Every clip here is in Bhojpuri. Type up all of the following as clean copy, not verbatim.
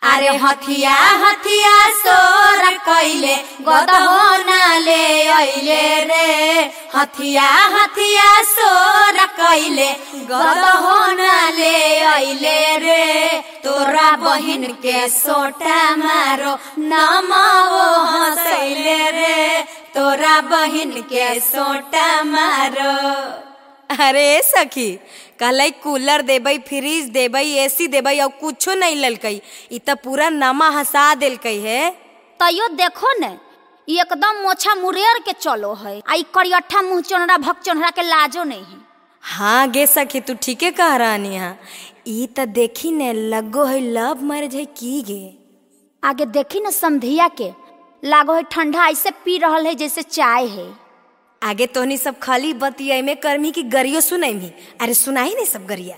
अरे हथिया हथिया सोर कैले गदहो नाले अइले रे। हथिया हथिया सोर कैले गदहो नाले अइले रे। तोरा बहिन के सोटा मारो नमो हंसैले रे। तोरा बहिन के सोटा मारो। अरे सखी कहल कूलर देबई, फ्रिज देबई, एसी देबई और कुछो नहीं ललकई। इ त पूरा नमा हंसा देलकई है। तैयो देखो न एकदम मोछा मुरेर के चलो है। आई करियठा मुँह चोनरा भक चोनरा के लाजो नहीं है। हाँ गे सखी तू ठीके कह रानी। हाँ इ त देखी न लगो है लव मैरिज है की गे। आगे देखी न समधिया के लागो है ठंडा ऐसे पी रहल है जैसे चाय है। आगे तोहनी सब खाली बतियाई में कर्मी की गरियो सुनाई में। अरे सुनाई नहीं सब गरिया।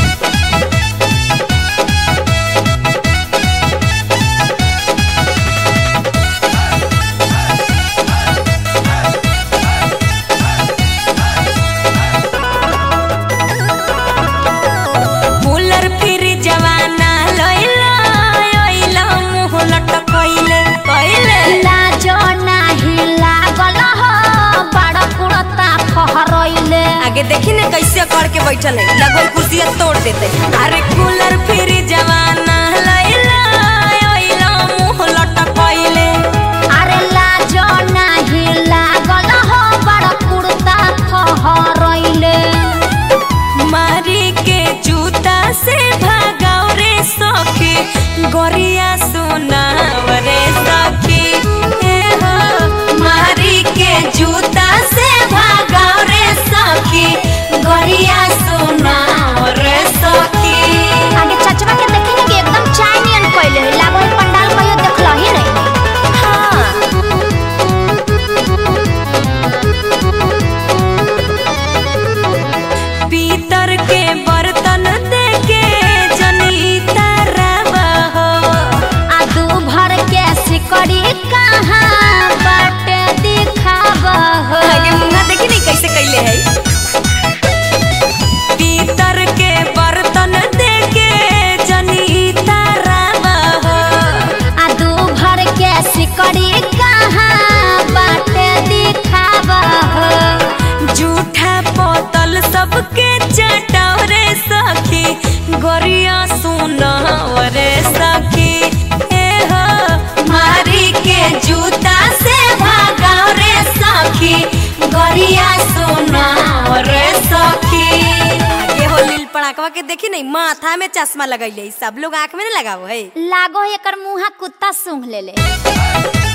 कूलर फिर जवाना लइला ओइला मुंह लटकइले कइले लाजो नाही लागल हो बड़ा कुड़ता फहरइले। आगे देखी ने कैसे करके बैठल है, लगो कुर्सिया तोड़ देते। अरे कूलर फिर जवाना लइला ओइला मुंह लटकइले। अरे लाजो नाही लागल हो बड़ा कुड़ता फहरइले। मारी के जूता से भागाओ रे सखी गोरिया सुनाव रे सखी। ए हो मारी के जूता से भागाओ रे सखी गोरिया सुनाव रे सखी। आगे चचवा के देखी ने कि एकदम चाय नियन कइले है। लागो है पंडाल कहियो देखल ही नहीं। पीतर के बर्तन देके जनी तारावा हो। आदू भर के सिकड़ी कहाँ बाटे दिखावा हो। आगे मुन्ना देखी नहीं कैसे कैले है। पीतर के बर्तन देके जनी तारावा हो। आदू भर के सिकड़ी कहाँ बाटे दिखावा हो। झूठा बोतल सबके चटाव रे सखी गोरिया सुनाव रे सखी। ए हो मारी के जूता से भागाव रे सखी गोरिया सुनाव रे सखी। आगे हो लील पड़ाकवा के देखी नहीं माथा में चश्मा लगैले। सब लोग आँख में नहीं लगावो है। लागो है एकर मुँहा कुत्ता सूंघ लेले।